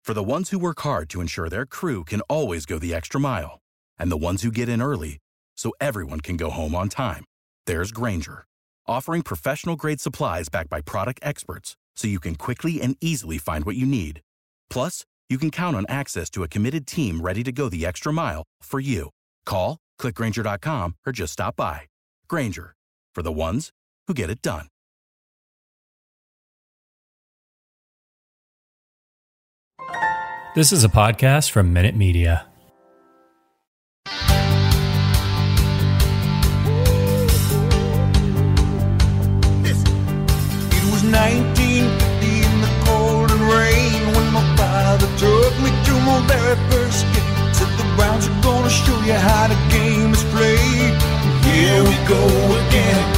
For the ones who work hard to ensure their crew can always go the extra mile, and the ones who get in early so everyone can go home on time, there's Grainger, offering professional-grade supplies backed by product experts so you can quickly and easily find what you need. Plus, you can count on access to a committed team ready to go the extra mile for you. Call, click Grainger.com, or just stop by. Grainger, for the ones who get it done. This is a podcast from Minute Media. It was 1950 in the cold and rain when my father took me to my very first game. Said the Browns are gonna show you how the game is played. Here we go again.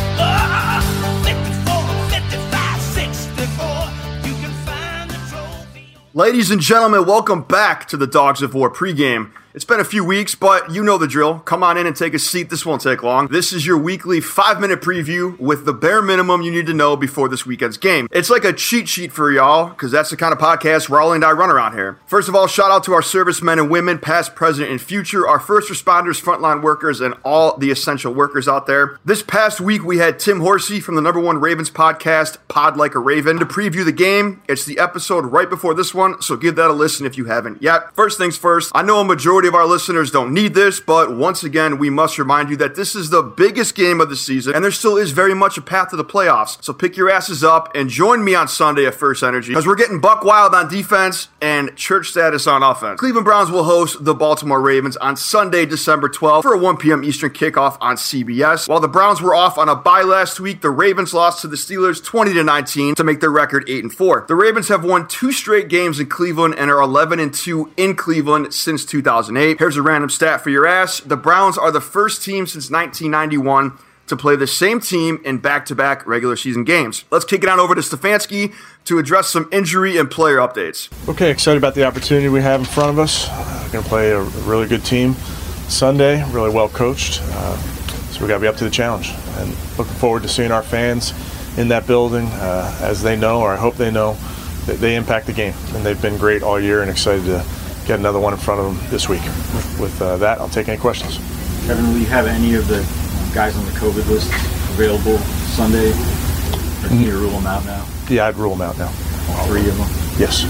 54, 55, 64. You can find the trophy. Ladies and gentlemen, welcome back to the Dogs of War pregame. It's been a few weeks, but you know the drill. Come on in and take a seat. This won't take long. This is your weekly 5-minute preview with the bare minimum you need to know before this weekend's game. It's like a cheat sheet for y'all, because that's the kind of podcast Raleigh and I run around here. First of all, shout out to our servicemen and women, past, present, and future, our first responders, frontline workers, and all the essential workers out there. This past week, we had Tim Horsey from the #1 Ravens podcast, Pod Like a Raven, to preview the game. It's the episode right before this one, so give that a listen if you haven't yet. First things first, I know a majority of our listeners don't need this, but once again, we must remind you that this is the biggest game of the season, and there still is very much a path to the playoffs. So pick your asses up and join me on Sunday at First Energy, because we're getting buck wild on defense and church status on offense. Cleveland Browns will host the Baltimore Ravens on Sunday, December 12th for a 1 p.m. Eastern kickoff on CBS. While the Browns were off on a bye last week, the Ravens lost to the Steelers 20-19 to make their record 8-4. The Ravens have won 2 straight games in Cleveland and are 11-2 in Cleveland since 2008. Here's a random stat for your ass. The Browns are the first team since 1991 to play the same team in back-to-back regular season games. Let's kick it on over to Stefanski to address some injury and player updates. Okay, excited about the opportunity we have in front of us. We're going to play a really good team Sunday, really well coached. So we got to be up to the challenge. And looking forward to seeing our fans in that building as they know, or I hope they know, that they impact the game. And they've been great all year, and excited to get another one in front of them this week. With that, I'll take any questions. Kevin, will you have any of the guys on the COVID list available Sunday? Or can you rule them out now? Yeah, I'd rule them out now. All 3 of them? Yes.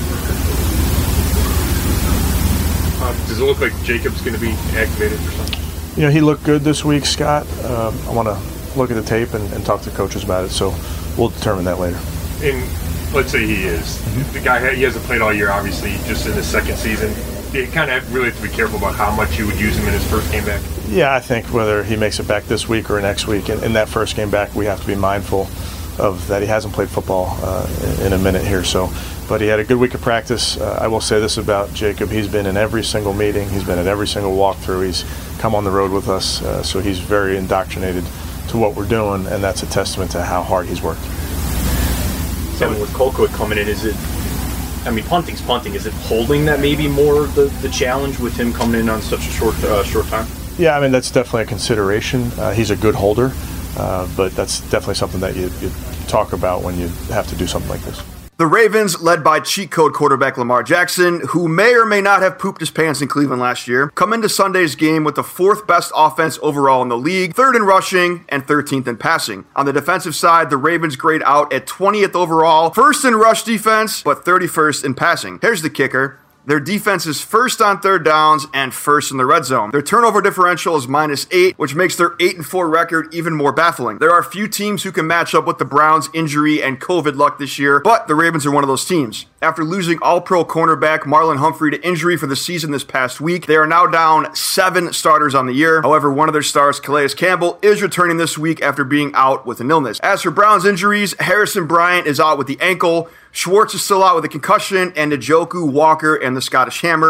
Does it look like Jacob's going to be activated for something? You know, he looked good this week, Scott. I want to look at the tape and talk to coaches about it, so we'll determine that later. And let's say he is. The guy, he hasn't played all year, obviously, just in his second season. You kind of really have to be careful about how much you would use him in his first game back. Yeah, I think whether he makes it back this week or next week, in that first game back, we have to be mindful of that. He hasn't played football in a minute here, but he had a good week of practice. I will say this about Jacob. He's been in every single meeting. He's been at every single walkthrough. He's come on the road with us, so he's very indoctrinated to what we're doing, and that's a testament to how hard he's worked. So with Colquitt coming in, punting's punting. Is it holding that maybe more the challenge with him coming in on such a short time? Yeah, that's definitely a consideration. He's a good holder, but that's definitely something that you talk about when you have to do something like this. The Ravens, led by cheat code quarterback Lamar Jackson, who may or may not have pooped his pants in Cleveland last year, come into Sunday's game with the 4th best offense overall in the league, 3rd in rushing, and 13th in passing. On the defensive side, the Ravens grade out at 20th overall, 1st in rush defense, but 31st in passing. Here's the kicker. Their defense is 1st on 3rd downs and 1st in the red zone. Their turnover differential is -8, which makes their 8-4 record even more baffling. There are few teams who can match up with the Browns' injury and COVID luck this year, but the Ravens are one of those teams. After losing All-Pro cornerback Marlon Humphrey to injury for the season this past week, they are now down 7 starters on the year. However, one of their stars, Calais Campbell, is returning this week after being out with an illness. As for Browns injuries, Harrison Bryant is out with the ankle, Schwartz is still out with a concussion, and Njoku, Walker, and the Scottish Hammer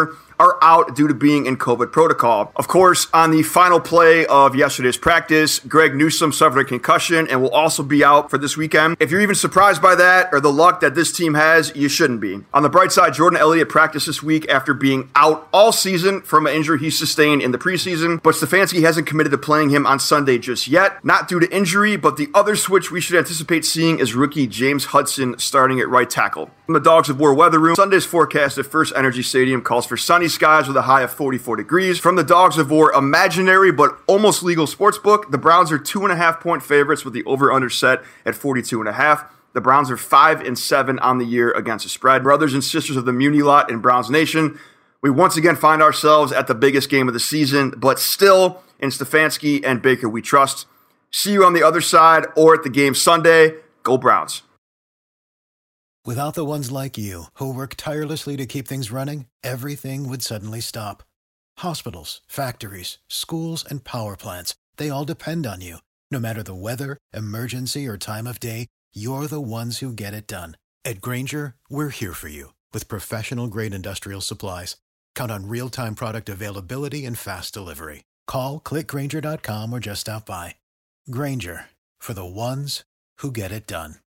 are out due to being in COVID protocol. Of course, on the final play of yesterday's practice, Greg Newsome suffered a concussion and will also be out for this weekend. If you're even surprised by that or the luck that this team has, you shouldn't be. On the bright side, Jordan Elliott practiced this week after being out all season from an injury he sustained in the preseason, but Stefanski hasn't committed to playing him on Sunday just yet. Not due to injury, but the other switch we should anticipate seeing is rookie James Hudson starting at right tackle. From the Dogs of War weather room, Sunday's forecast at First Energy Stadium calls for sunny skies with a high of 44 degrees. From the Dogs of War imaginary but almost legal sportsbook, the Browns are 2.5-point favorites with the over-under set at 42.5. The Browns are 5-7 on the year against the spread. Brothers and sisters of the Muni Lot in Browns Nation, we once again find ourselves at the biggest game of the season, but still in Stefanski and Baker we trust. See you on the other side or at the game Sunday. Go Browns. Without the ones like you, who work tirelessly to keep things running, everything would suddenly stop. Hospitals, factories, schools, and power plants, they all depend on you. No matter the weather, emergency, or time of day, you're the ones who get it done. At Grainger, we're here for you with professional-grade industrial supplies. Count on real-time product availability and fast delivery. Call, click Grainger.com, or just stop by. Grainger, for the ones who get it done.